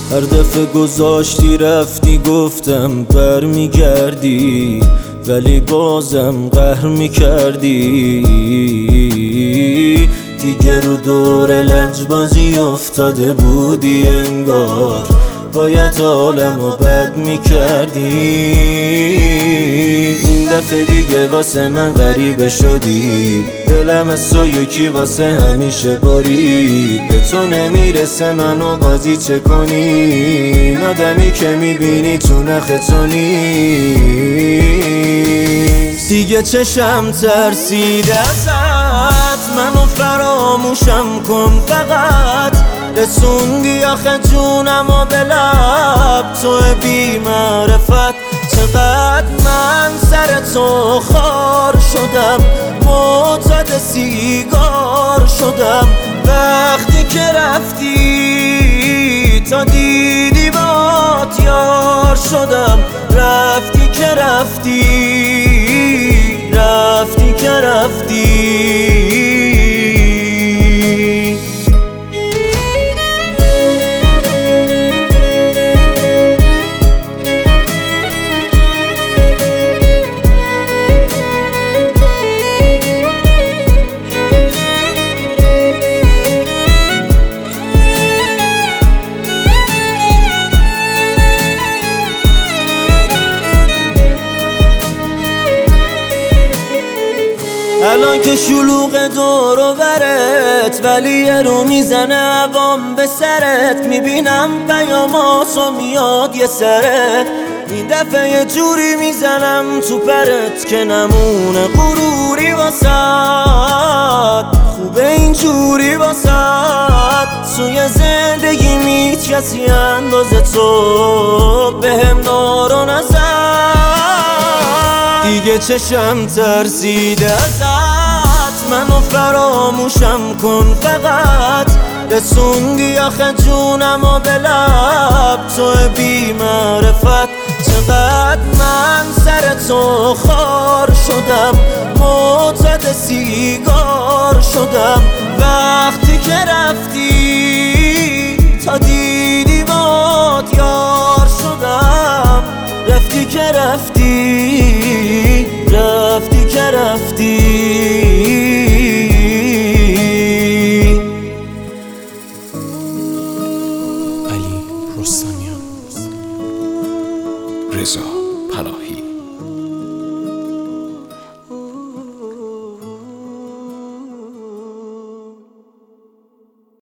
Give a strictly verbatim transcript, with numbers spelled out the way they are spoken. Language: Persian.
هر دفعه گذاشتی رفتی گفتم بر میگردی، ولی بازم قهر میکردی. دیگه رو دور لجبازی افتاده بودی انگار، باید عالمو بد میکردی. این دفعه دیگه واسه من غریبه شدی، دلم از تو یکی واسه همیشه برید. به تو نمیرسه منو بازی چه کنی، آدمی که میبینی تو نخ تو نیست. دیگه چشم ترسیده ازت، منو فراموشم کن فقط. رسوندی آخه جونم و به لب، تو بی معرفت. چقدر من سر تو خار شدم، معتاد سیگار شدم. وقتی که رفتی تا دیدی بات یار شدم. رفتی که رفتی، رفتی که رفتی. الان که شلوغ دور و برت، ولی یه رو میزنه عوام به سرت. میبینم پیاماتو میاد یه سرت، این دفعه یه جوری میزنم تو پرت که نمونه غروری واسد. خوبه این جوری واسد، توی زندگی میت کسی اندازه تو بهم نارو نزد. دیگه چشم ترسیده ازت، منو فراموشم کن فقط. رسوندی آخه جونم و به لب، تو بی معرفت. چقدر من سر تو خار شدم، معتاد سیگار شدم. وقتی که رفتی تا دیدی بات یار شدم. رفتی که رفتی، رفتی که رفتی. علی رستمیان. رضا پناهی.